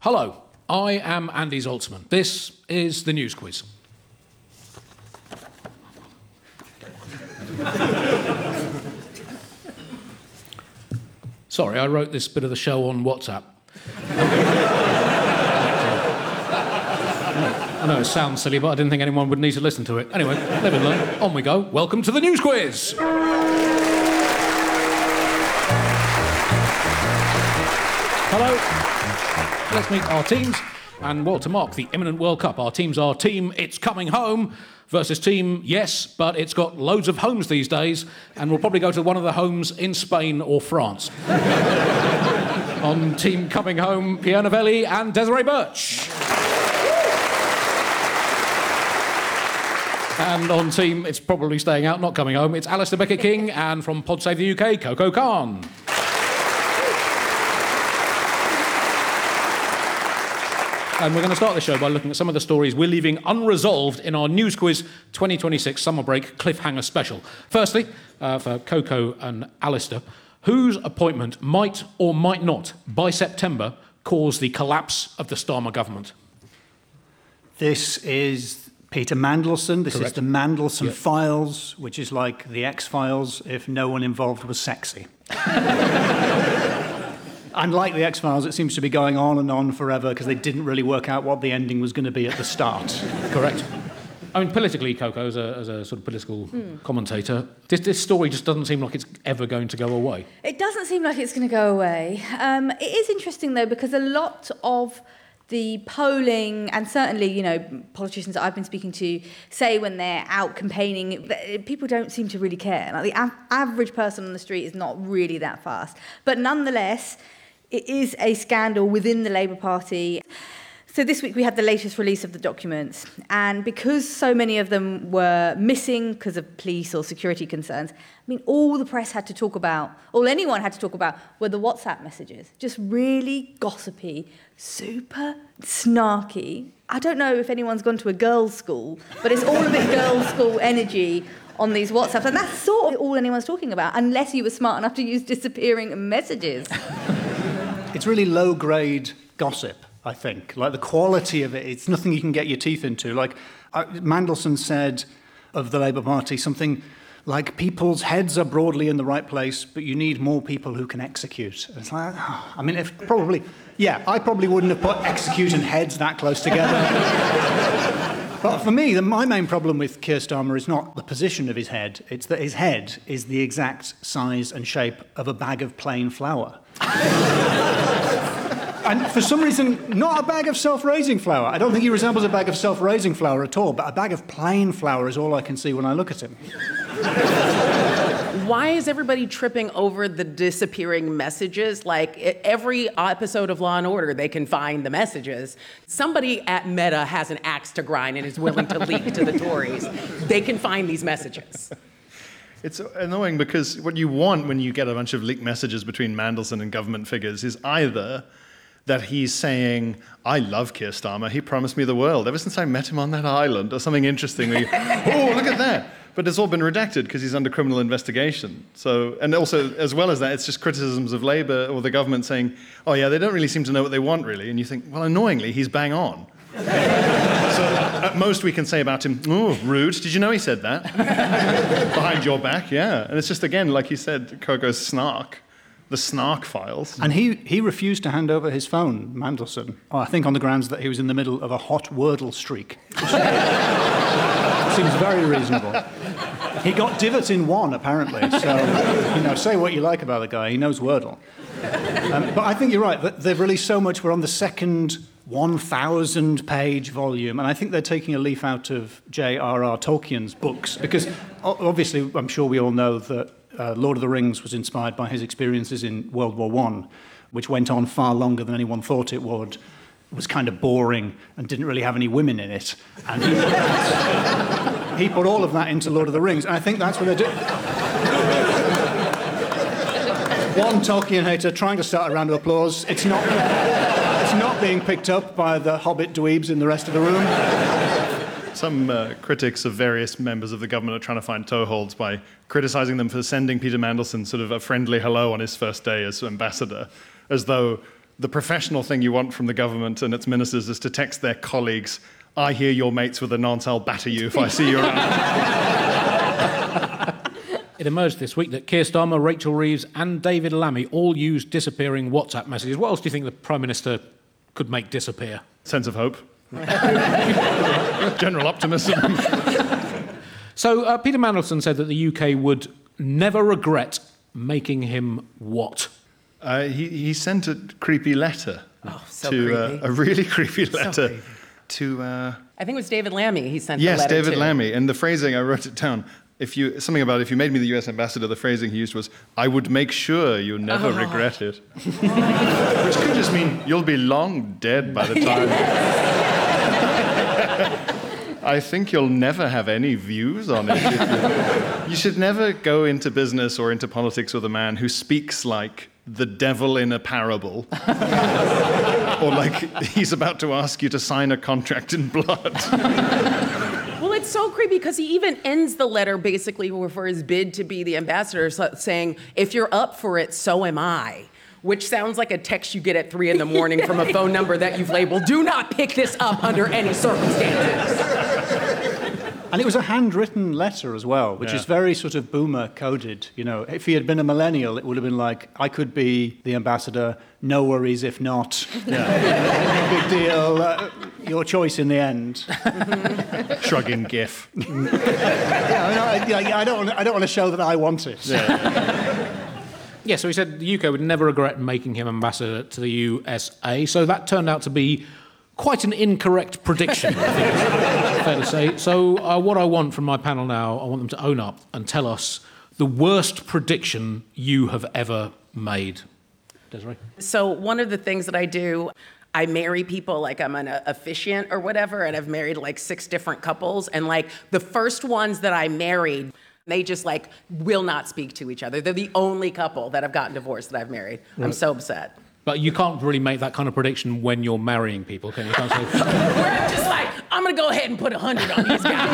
Hello, I am Andy Zaltzman. This is the News Quiz. Sorry, I wrote this bit of the show on WhatsApp. I know it sounds silly, but I didn't think anyone would need to listen to it. Anyway, live and learn. On we go. Welcome to the News Quiz. Hello. Let's meet our teams. And well, to mark the imminent World Cup, our teams are Team It's Coming Home versus Team Yes, but it's got loads of homes these days, and we'll probably go to one of the homes in Spain or France. On Team Coming Home, Pierre Novelli and Desiree Birch. And on Team It's Probably Staying Out, Not Coming Home, it's Alistair Beckett-King, and from Pod Save the UK, Coco Khan. And we're going to start the show by looking at some of the stories we're leaving unresolved in our News Quiz 2026 Summer Break Cliffhanger Special. Firstly, for Coco and Alistair, whose appointment might or might not, by September, cause the collapse of the Starmer government? This is Peter Mandelson. This Correct. is the Mandelson Files, which is like the X-Files if no one involved was sexy. And like the X-Files, it seems to be going on and on forever because they didn't really work out what the ending was going to be at the start. Correct. I mean, politically, Coco, as a sort of political commentator, this story just doesn't seem like it's ever going to go away. It doesn't seem like it's going to go away. It is interesting, though, because a lot of the polling, and certainly, you know, politicians that I've been speaking to say when they're out campaigning, people don't seem to really care. Like the average person on the street is not really that fast. But nonetheless, it is a scandal within the Labour Party. So this week we had the latest release of the documents, and because so many of them were missing because of police or security concerns, I mean, all the press had to talk about, all anyone had to talk about, were the WhatsApp messages. Just really gossipy, super snarky. I don't know if anyone's gone to a girls' school, but it's all a bit girls' school energy on these WhatsApps, and that's sort of all anyone's talking about, unless you were smart enough to use disappearing messages. It's really low-grade gossip, I think. Like, the quality of it, it's nothing you can get your teeth into. Like, Mandelson said of the Labour Party something like, people's heads are broadly in the right place, but you need more people who can execute. And it's like, I mean, I probably wouldn't have put execute and heads that close together. But for me, my main problem with Keir Starmer is not the position of his head, it's that his head is the exact size and shape of a bag of plain flour. And for some reason, not a bag of self-raising flour. I don't think he resembles a bag of self-raising flour at all, but a bag of plain flour is all I can see when I look at him. Why is everybody tripping over the disappearing messages? Like, every episode of Law & Order, they can find the messages. Somebody at Meta has an axe to grind and is willing to leak to the Tories. They can find these messages. It's annoying because what you want when you get a bunch of leaked messages between Mandelson and government figures is either that he's saying, I love Keir Starmer, he promised me the world ever since I met him on that island, or something interesting. Where oh, look at that. But it's all been redacted because he's under criminal investigation. So, and also, as well as that, it's just criticisms of Labour or the government saying, oh yeah, they don't really seem to know what they want, really. And you think, well, annoyingly, he's bang on. So at most we can say about him, oh, rude. Did you know he said that? Behind your back, yeah. And it's just, again, like you said, Coco's snark. The snark files. And he refused to hand over his phone, Mandelson, I think on the grounds that he was in the middle of a hot Wordle streak. Seems very reasonable. He got divot in one, apparently. So, you know, say what you like about the guy, he knows Wordle. But I think you're right. They've released so much. We're on the second 1,000-page volume, and I think they're taking a leaf out of J.R.R. Tolkien's books, because obviously, I'm sure we all know that Lord of the Rings was inspired by his experiences in World War I, which went on far longer than anyone thought it would. It was kind of boring and didn't really have any women in it. And he put all of that into Lord of the Rings, and I think that's what they're doing. One Tolkien hater trying to start a round of applause. It's not being picked up by the Hobbit dweebs in the rest of the room. Some critics of various members of the government are trying to find toeholds by criticising them for sending Peter Mandelson sort of a friendly hello on his first day as ambassador, as though the professional thing you want from the government and its ministers is to text their colleagues, I hear your mates with a nonce, I'll batter you if I see you around. It emerged this week that Keir Starmer, Rachel Reeves and David Lammy all used disappearing WhatsApp messages. What else do you think the Prime Minister could make disappear? Sense of hope. General optimism. So Peter Mandelson said that the UK would never regret making him what? He sent a creepy letter. Oh, so to creepy. a really creepy letter creepy. to. I think it was David Lammy he sent the Yes, letter David to. Lammy. And the phrasing, I wrote it down. If you made me the US ambassador, the phrasing he used was, I would make sure you never regret it. Which could just mean you'll be long dead by the time. I think you'll never have any views on it. You should never go into business or into politics with a man who speaks like the devil in a parable. Or like he's about to ask you to sign a contract in blood. Well, it's so creepy because he even ends the letter basically for his bid to be the ambassador saying, if you're up for it, so am I. Which sounds like a text you get at 3 a.m. from a phone number that you've labeled, do not pick this up under any circumstances. And it was a handwritten letter as well, which is very sort of boomer coded. You know, if he had been a millennial, it would have been like, I could be the ambassador, no worries if not. No big deal, your choice in the end. Shrugging gif. I don't want to show that I want it. Yeah, so he said the UK would never regret making him ambassador to the USA. So that turned out to be quite an incorrect prediction, I think it's fair to say. So what I want from my panel now, I want them to own up and tell us the worst prediction you have ever made. Desiree? So one of the things that I do, I marry people like I'm an officiant or whatever, and I've married like 6 different couples. And like the first ones that I married, they just like will not speak to each other. They're the only couple that have gotten divorced that I've married. Right. I'm so upset. But you can't really make that kind of prediction when you're marrying people, can you? Can't say, Where I'm just like, I'm going to go ahead and put 100 on these guys.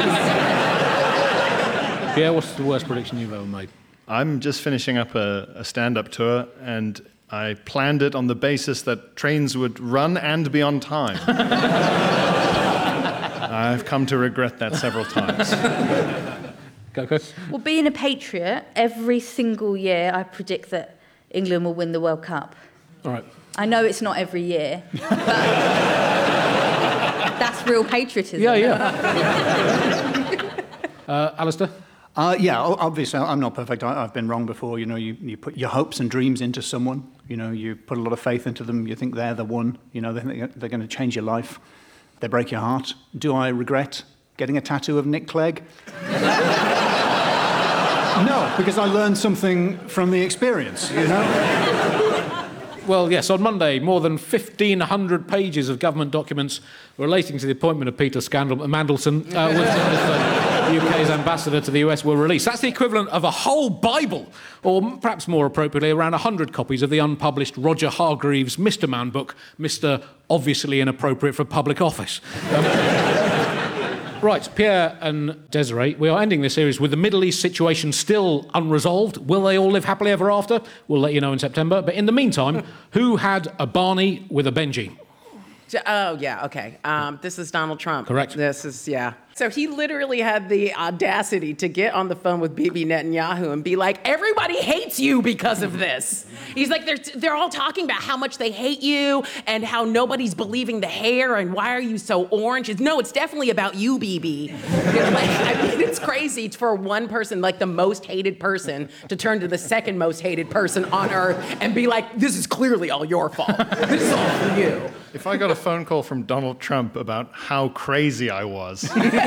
Yeah, what's the worst prediction you've ever made? I'm just finishing up a stand-up tour, and I planned it on the basis that trains would run and be on time. I've come to regret that several times. Coco? Well, being a patriot, every single year I predict that England will win the World Cup. All right. I know it's not every year, but that's real patriotism. Yeah. Alistair? Obviously, I'm not perfect. I've been wrong before. You know, you put your hopes and dreams into someone. You know, you put a lot of faith into them. You think they're the one. You know, they're going to change your life. They break your heart. Do I regret getting a tattoo of Nick Clegg? No, because I learned something from the experience, you know? Well, yes, on Monday, more than 1,500 pages of government documents relating to the appointment of Peter Mandelson with the UK's ambassador to the US were released. That's the equivalent of a whole Bible, or perhaps more appropriately, around 100 copies of the unpublished Roger Hargreaves' Mr. Man book, Mr. Obviously Inappropriate for Public Office. Right, Pierre and Desiree, we are ending this series with the Middle East situation still unresolved. Will they all live happily ever after? We'll let you know in September. But in the meantime, who had a Barney with a Benji? Oh, yeah, okay. This is Donald Trump. Correct. This is, yeah. So he literally had the audacity to get on the phone with Bibi Netanyahu and be like, everybody hates you because of this. He's like, they're all talking about how much they hate you and how nobody's believing the hair and why are you so orange? No, it's definitely about you, Bibi. It's crazy for one person, like the most hated person, to turn to the second most hated person on earth and be like, this is clearly all your fault. This is all for you. If I got a phone call from Donald Trump about how crazy I was,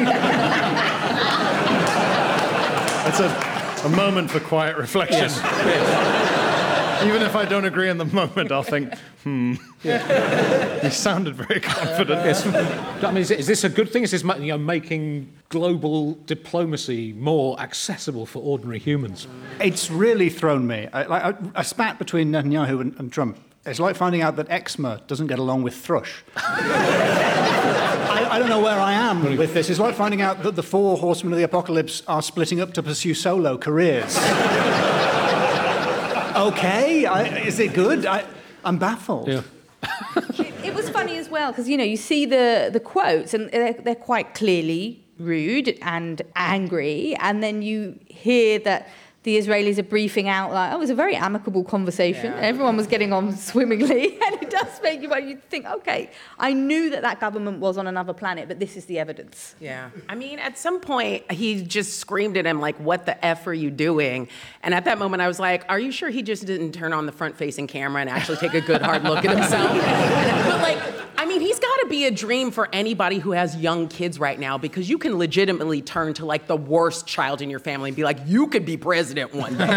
it's a moment for quiet reflection. Yes. Even if I don't agree in the moment, I'll think, Yeah. You sounded very confident. Yes. I mean, is this a good thing? Is this making global diplomacy more accessible for ordinary humans? It's really thrown me. A spat between Netanyahu and Trump. It's like finding out that eczema doesn't get along with thrush. I don't know where I am with this. It's like finding out that the 4 horsemen of the apocalypse are splitting up to pursue solo careers. Okay, is it good? I'm baffled. Yeah. It was funny as well because you see the quotes and they're quite clearly rude and angry, and then you hear that the Israelis are briefing out like, oh, it was a very amicable conversation. Yeah. Everyone was getting on swimmingly, and it does make you think, okay, I knew that government was on another planet, but this is the evidence. Yeah. I mean, at some point, he just screamed at him, like, what the F are you doing? And at that moment, I was like, are you sure he just didn't turn on the front-facing camera and actually take a good, hard look at himself? But, like, I mean, he's got to be a dream for anybody who has young kids right now, because you can legitimately turn to, like, the worst child in your family and be like, you could be president one day.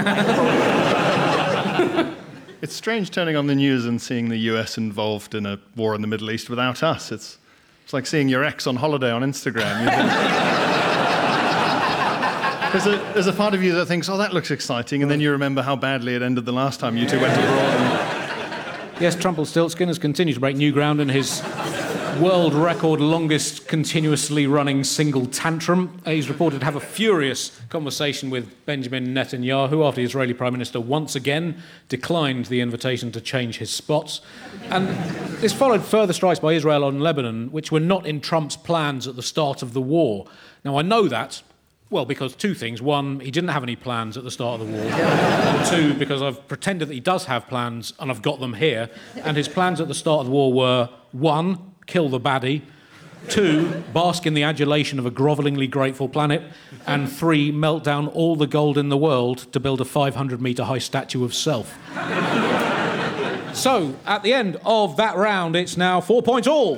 It's strange turning on the news and seeing the US involved in a war in the Middle East without us. It's like seeing your ex on holiday on Instagram. There's a part of you that thinks, oh, that looks exciting, and then you remember how badly it ended the last time you two went abroad. Yes, Trumpelstiltskin has continued to break new ground in his world record longest continuously running single tantrum. He's reported to have a furious conversation with Benjamin Netanyahu after the Israeli Prime Minister once again declined the invitation to change his spots. And this followed further strikes by Israel on Lebanon, which were not in Trump's plans at the start of the war. Now, I know that, well, because two things. One, he didn't have any plans at the start of the war. And two, because I've pretended that he does have plans, and I've got them here. And his plans at the start of the war were, one, kill the baddie, two, bask in the adulation of a grovellingly grateful planet, and three, melt down all the gold in the world to build a 500-metre high statue of self. So, at the end of that round, it's now 4 points all.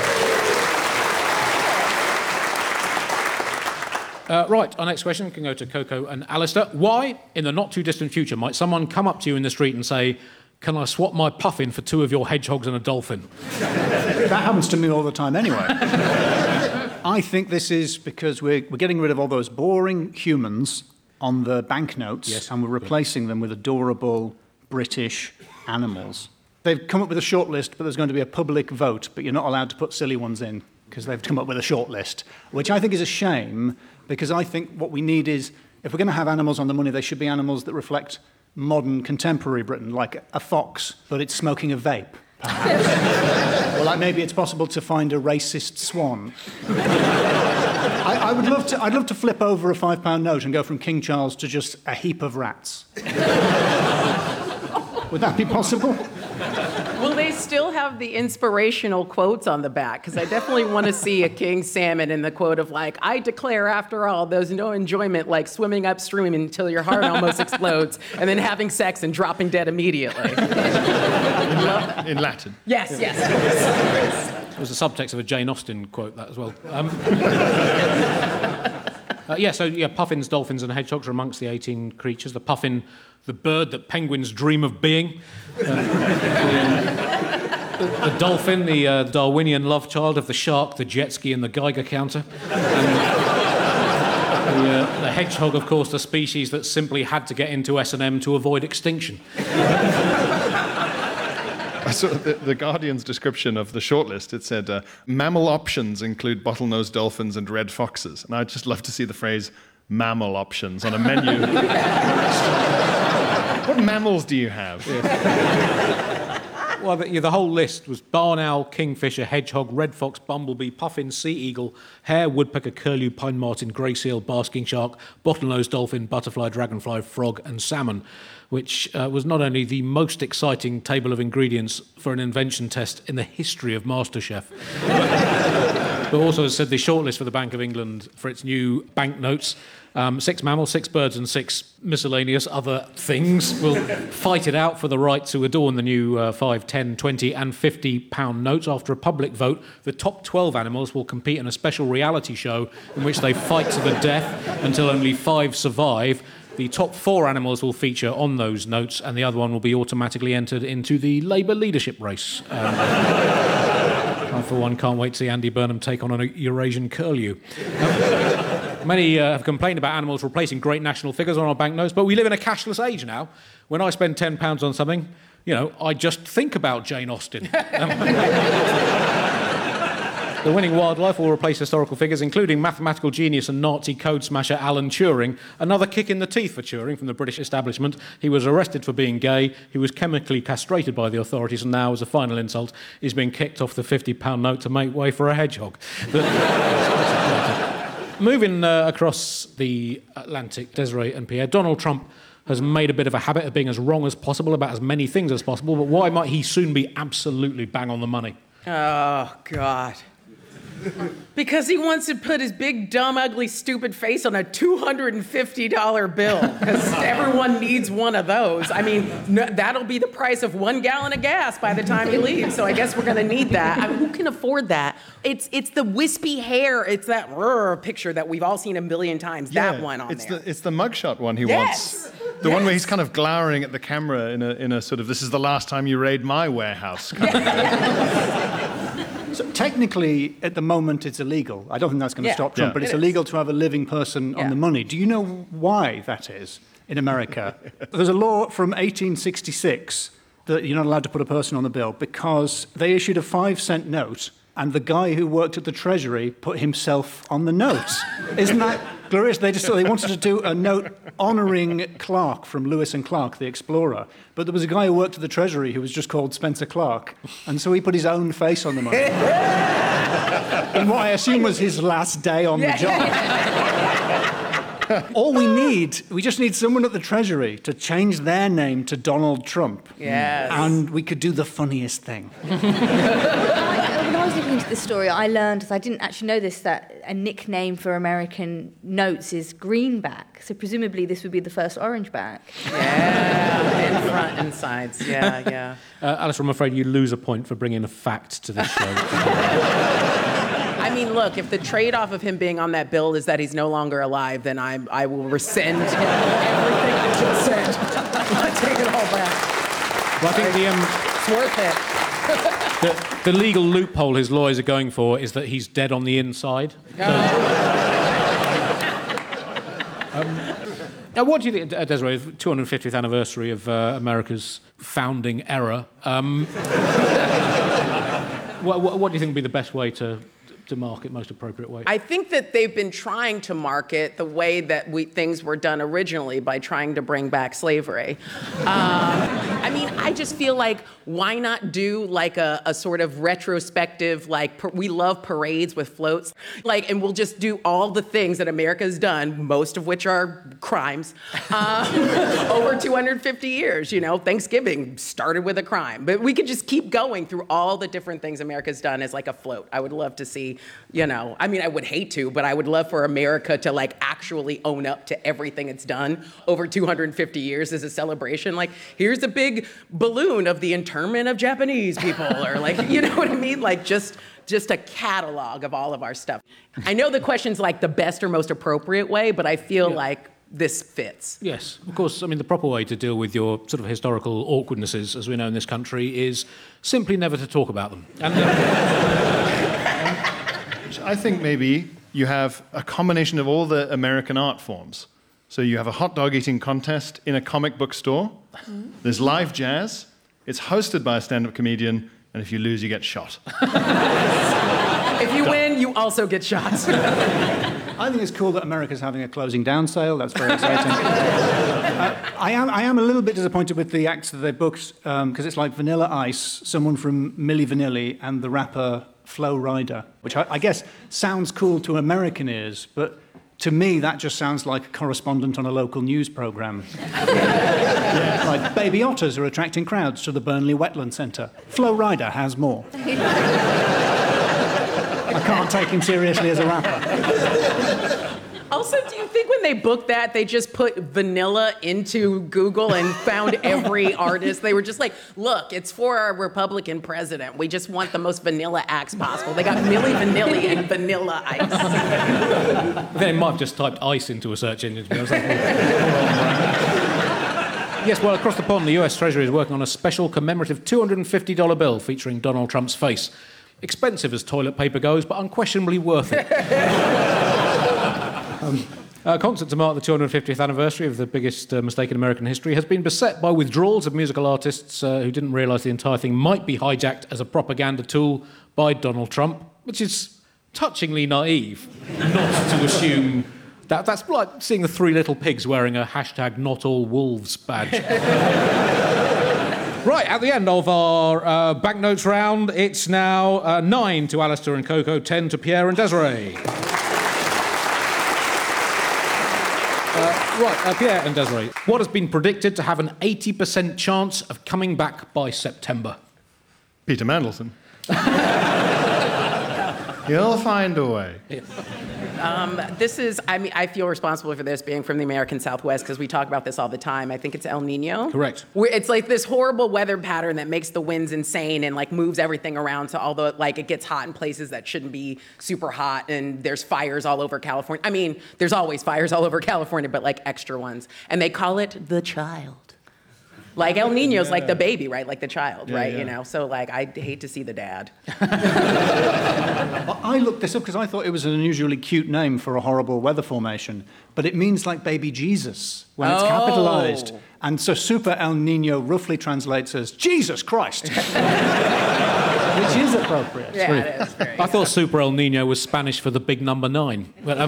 Right, our next question can go to Coco and Alistair. Why, in the not-too-distant future, might someone come up to you in the street and say, can I swap my puffin for 2 of your hedgehogs and a dolphin? That happens to me all the time anyway. I think this is because we're getting rid of all those boring humans on the banknotes, yes, and we're replacing them with adorable British animals. They've come up with a short list, but there's going to be a public vote, but you're not allowed to put silly ones in because they've come up with a short list, which I think is a shame, because I think what we need is, if we're going to have animals on the money, they should be animals that reflect modern, contemporary Britain, like a fox, but it's smoking a vape, perhaps. Or like maybe it's possible to find a racist swan. I'd love to flip over a £5 note and go from King Charles to just a heap of rats. Would that be possible? Will they still have the inspirational quotes on the back? Because I definitely want to see a king salmon in the quote of, like, I declare after all, there's no enjoyment like swimming upstream until your heart almost explodes, and then having sex and dropping dead immediately. In Latin. Yes. It was the subtext of a Jane Austen quote, that as well. Puffins, dolphins and hedgehogs are amongst the 18 creatures. The puffin, the bird that penguins dream of being. The dolphin, the Darwinian love child of the shark, the jet ski and the Geiger counter. And the hedgehog, of course, the species that simply had to get into S&M to avoid extinction. I saw the Guardian's description of the shortlist. It said, mammal options include bottlenose dolphins and red foxes. And I'd just love to see the phrase mammal options on a menu. What mammals do you have? Well, the whole list was barn owl, kingfisher, hedgehog, red fox, bumblebee, puffin, sea eagle, hare, woodpecker, curlew, pine marten, grey seal, basking shark, bottlenose dolphin, butterfly, dragonfly, frog and salmon, which was not only the most exciting table of ingredients for an invention test in the history of MasterChef, but also said the shortlist for the Bank of England for its new banknotes. 6 mammals, 6 birds and 6 miscellaneous other things will fight it out for the right to adorn the new 5, 10, 20 and £50 notes. After a public vote, the top 12 animals will compete in a special reality show in which they fight to the death until only 5 survive. The top 4 animals will feature on those notes, and the other one will be automatically entered into the Labour leadership race. I, for one, can't wait to see Andy Burnham take on a Eurasian curlew. Many have complained about animals replacing great national figures on our banknotes, but we live in a cashless age now. When I spend £10 on something, I just think about Jane Austen. The The winning wildlife will replace historical figures, including mathematical genius and Nazi code smasher Alan Turing. Another kick in the teeth for Turing from the British establishment. He was arrested for being gay. He was chemically castrated by the authorities, and now, as a final insult, he's been kicked off the £50 note to make way for a hedgehog. Moving across the Atlantic, Desiree and Pierre, Donald Trump has made a bit of a habit of being as wrong as possible about as many things as possible, but why might he soon be absolutely bang on the money? Oh, God. Because he wants to put his big, dumb, ugly, stupid face on a $250 bill. Because everyone needs one of those. I mean, that'll be the price of 1 gallon of gas by the time he leaves. So I guess we're going to need that. I mean, who can afford that? It's the wispy hair. It's that picture that we've all seen a million times. Yeah, that one on there. It's the mugshot one he Yes. wants. The one where he's kind of glowering at the camera in a sort of, this is the last time you raid my warehouse. So technically, at the moment, it's illegal. I don't think that's going to stop Trump, but it's illegal to have a living person on the money. Do you know why that is in America? There's a law from 1866 that you're not allowed to put a person on the bill because they issued a 5-cent note and the guy who worked at the Treasury put himself on the note. Isn't that glorious? They wanted to do a note honouring Clark from Lewis and Clark, the explorer. But there was a guy who worked at the Treasury who was just called Spencer Clark, and so he put his own face on the money. In what I assume was his last day on the job. All we just need someone at the Treasury to change their name to Donald Trump. Yes. And we could do the funniest thing. When I was looking into this story, I learned, I didn't actually know this, that a nickname for American notes is greenback. So presumably this would be the first orange back. Yeah, in front and sides. Yeah. Alistair, I'm afraid you lose a point for bringing a fact to this show. I mean, look, if the trade-off of him being on that bill is that he's no longer alive, then I will rescind everything I just said. I take it all back. Well, I think It's worth it. the legal loophole his lawyers are going for is that he's dead on the inside. Now, what do you think, Desiree, the 250th anniversary of America's founding era? What do you think would be the best way to market, most appropriate way? I think that they've been trying to market the way that things were done originally by trying to bring back slavery. I mean, I just feel like, why not do like a sort of retrospective, like we love parades with floats, and we'll just do all the things that America's done, most of which are crimes, over 250 years. You know, Thanksgiving started with a crime, but we could just keep going through all the different things America's done as like a float. I would love to see. I mean, I would hate to, but I would love for America to actually own up to everything it's done over 250 years as a celebration. Like, here's a big balloon of the internment of Japanese people, or you know what I mean? Just a catalog of all of our stuff. I know the question's the best or most appropriate way, but I feel like this fits. Yes, of course. I mean, the proper way to deal with your sort of historical awkwardnesses, as we know in this country, is simply never to talk about them. And I think maybe you have a combination of all the American art forms. So you have a hot dog eating contest in a comic book store. Mm-hmm. There's live jazz. It's hosted by a stand-up comedian. And if you lose, you get shot. If you win, you also get shot. I think it's cool that America's having a closing down sale. That's very exciting. I am a little bit disappointed with the acts that they booked because it's like Vanilla Ice, someone from Milli Vanilli, and the rapper Flo Rida, which I guess sounds cool to American ears, but to me that just sounds like a correspondent on a local news program. Like, baby otters are attracting crowds to the Burnley Wetland Centre. Flo Rida has more. I can't take him seriously as a rapper. Also, do you think when they booked that, they just put vanilla into Google and found every artist? They were just like, look, it's for our Republican president. We just want the most vanilla acts possible. They got Milli Vanilli and Vanilla Ice. They might have just typed ice into a search engine. To be honest. Yes, well, across the pond, the US Treasury is working on a special commemorative $250 bill featuring Donald Trump's face. Expensive as toilet paper goes, but unquestionably worth it. A concert to mark the 250th anniversary of the biggest mistake in American history has been beset by withdrawals of musical artists who didn't realise the entire thing might be hijacked as a propaganda tool by Donald Trump, which is touchingly naive not to assume that's like seeing the three little pigs wearing a hashtag not all wolves badge. Right, at the end of our banknotes round, it's now 9 to Alistair and Coco, 10 to Pierre and Desiree. Pierre and Desiree, what has been predicted to have an 80% chance of coming back by September? Peter Mandelson. He'll find a way. I feel responsible for this being from the American Southwest because we talk about this all the time. I think it's El Nino. Correct. It's like this horrible weather pattern that makes the winds insane and like moves everything around. So although like it gets hot in places that shouldn't be super hot and there's fires all over California. I mean, there's always fires all over California, but like extra ones. And they call it the child. Like El Nino's like the baby, right? Like the child, right? Yeah. You know, so like I hate to see the dad. I looked this up because I thought it was an unusually cute name for a horrible weather formation, but it means like baby Jesus when it's capitalized. And so Super El Nino roughly translates as Jesus Christ, which is appropriate. Yeah, it is. Very I thought Super El Nino was Spanish for the big number 9. But,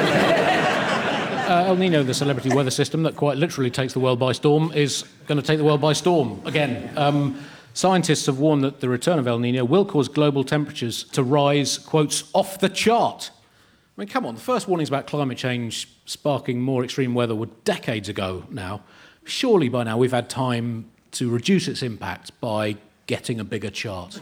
El Nino, the celebrity weather system that quite literally takes the world by storm, is going to take the world by storm again. Scientists have warned that the return of El Nino will cause global temperatures to rise, quotes, off the chart. I mean, come on, the first warnings about climate change sparking more extreme weather were decades ago now. Surely by now we've had time to reduce its impact by getting a bigger chart.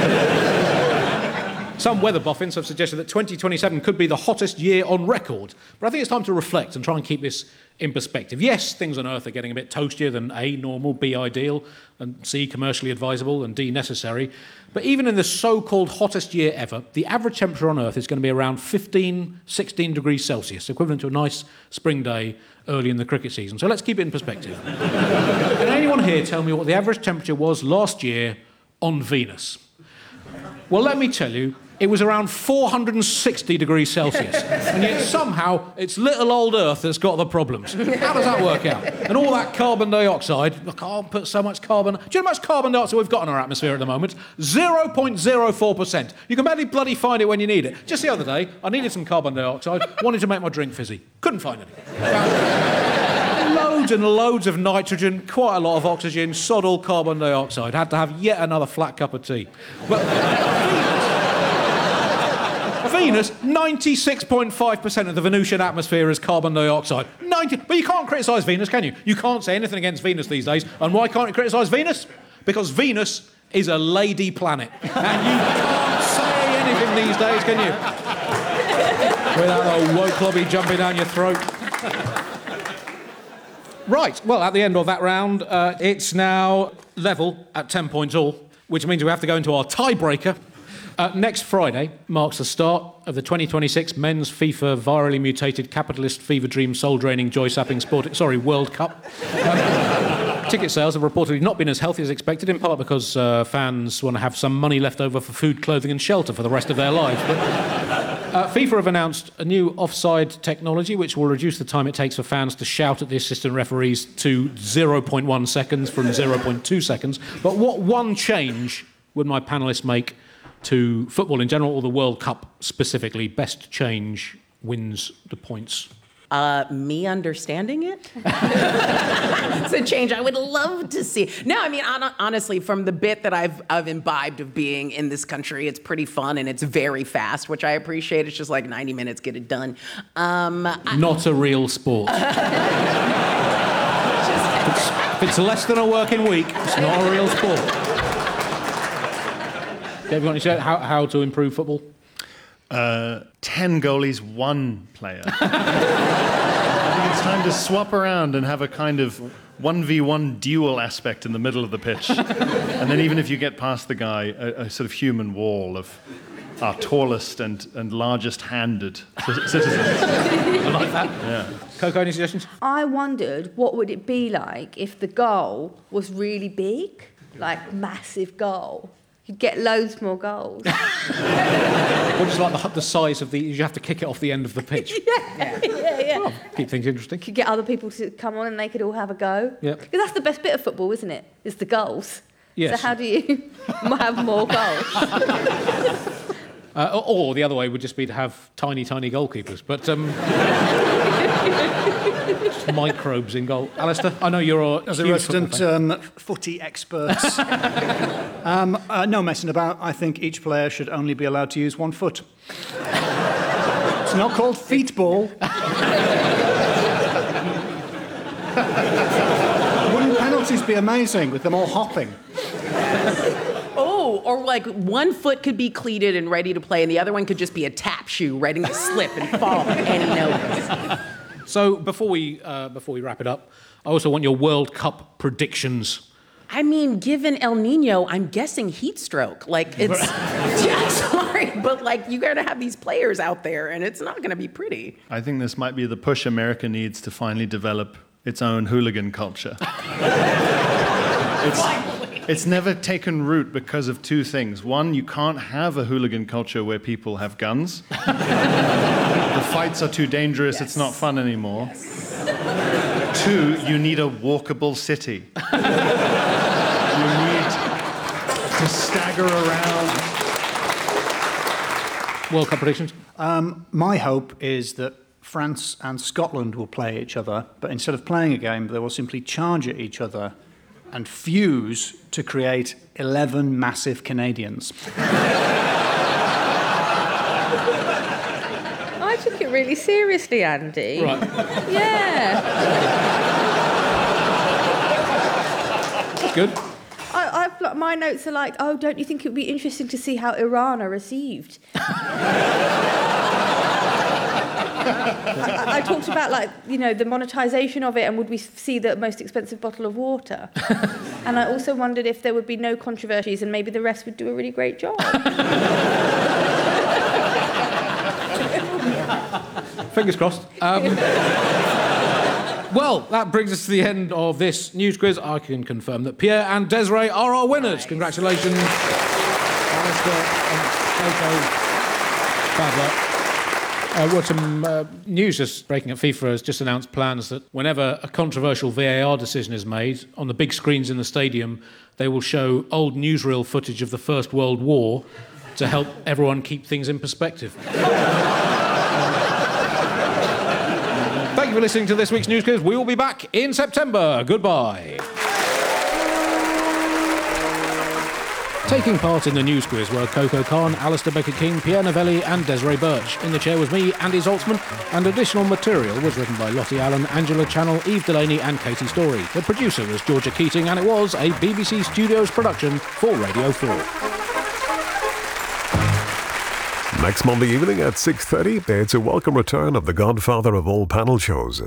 Some weather boffins have suggested that 2027 could be the hottest year on record. But I think it's time to reflect and try and keep this in perspective. Yes, things on Earth are getting a bit toastier than A, normal, B, ideal, and C, commercially advisable, and D, necessary. But even in the so-called hottest year ever, the average temperature on Earth is going to be around 15, 16 degrees Celsius, equivalent to a nice spring day early in the cricket season. So let's keep it in perspective. Can anyone here tell me what the average temperature was last year on Venus? Well, let me tell you, it was around 460 degrees Celsius. And yet somehow it's little old Earth that's got the problems. How does that work out? And all that carbon dioxide, I can't put so much carbon... Do you know how much carbon dioxide we've got in our atmosphere at the moment? 0.04%. You can barely bloody find it when you need it. Just the other day, I needed some carbon dioxide, wanted to make my drink fizzy. Couldn't find any. Loads and loads of nitrogen, quite a lot of oxygen, sod all carbon dioxide. Had to have yet another flat cup of tea. But Venus, 96.5% of the Venusian atmosphere is carbon dioxide. But you can't criticise Venus, can you? You can't say anything against Venus these days. And why can't you criticise Venus? Because Venus is a lady planet. And you can't say anything these days, can you? Without a woke lobby jumping down your throat. Right, well, at the end of that round, it's now level at 10 points all, which means we have to go into our tiebreaker. Next Friday marks the start of the 2026 Men's FIFA Virally Mutated Capitalist Fever Dream Soul Draining Joy Sapping World Cup. Ticket sales have reportedly not been as healthy as expected, in part because fans want to have some money left over for food, clothing and shelter for the rest of their lives. But, FIFA have announced a new offside technology which will reduce the time it takes for fans to shout at the assistant referees to 0.1 seconds from 0.2 seconds. But what one change would my panellists make to football in general or the World Cup specifically? Best change wins the points. Me understanding it? It's a change I would love to see. No, I mean, honestly, from the bit that I've imbibed of being in this country, it's pretty fun and it's very fast, which I appreciate. It's just like 90 minutes, get it done. Not a real sport. If it's less than a working week, it's not a real sport. Dave, you want to say how to improve football? 10 goalies, 1 player. I think it's time to swap around and have a kind of 1v1 duel aspect in the middle of the pitch. And then even if you get past the guy, a sort of human wall of our tallest and largest-handed citizens. I like that. Yeah. Coco, any suggestions? I wondered what would it be like if the goal was really big, like massive goal. You'd get loads more goals. Or just like the size of you have to kick it off the end of the pitch. Yeah. Oh, keep things interesting. Could get other people to come on and they could all have a go. Yep. Because that's the best bit of football, isn't it? It's the goals. Yes. So how do you have more goals? Or the other way would just be to have tiny, tiny goalkeepers. But microbes in goal. Alistair, I know you're As a resident footy expert, no messing about. I think each player should only be allowed to use one foot. It's not called feetball. Wouldn't penalties be amazing with them all hopping? Oh, or like one foot could be cleated and ready to play, and the other one could just be a tap shoe ready to slip and fall at any notice. So before we wrap it up, I also want your World Cup predictions. I mean, given El Nino, I'm guessing heat stroke. Like, it's... yeah, sorry, but, like, you gotta have these players out there, and it's not gonna be pretty. I think this might be the push America needs to finally develop its own hooligan culture. It's never taken root because of two things. One, you can't have a hooligan culture where people have guns. The fights are too dangerous, Yes. it's not fun anymore. Yes. Two, you need a walkable city. You need to stagger around. World Cup predictions? My hope is that France and Scotland will play each other, but instead of playing a game, they will simply charge at each other and fuse to create 11 massive Canadians. I took it really seriously, Andy. Right. Yeah. Good. My notes are like, oh, don't you think it would be interesting to see how Iran are received? I talked about, like, you know, the monetization of it, and would we see the most expensive bottle of water? And I also wondered if there would be no controversies and maybe the rest would do a really great job. Fingers crossed. Well, that brings us to the end of this news quiz. I can confirm that Pierre and Desiree are our winners. Congratulations. Alistair and Coco. Bad luck. Some news just breaking at FIFA has just announced plans that whenever a controversial VAR decision is made, on the big screens in the stadium, they will show old newsreel footage of the First World War to help everyone keep things in perspective. Thank you for listening to this week's News Quiz. We will be back in September. Goodbye. Taking part in the News Quiz were Coco Khan, Alistair Becker-King, Pierre Novelli and Desiree Birch. In the chair was me, Andy Zaltzman, and additional material was written by Lottie Allen, Angela Channell, Eve Delaney and Katie Story. The producer was Georgia Keating, and it was a BBC Studios production for Radio 4. Next Monday evening at 6:30, it's a welcome return of the godfather of all panel shows,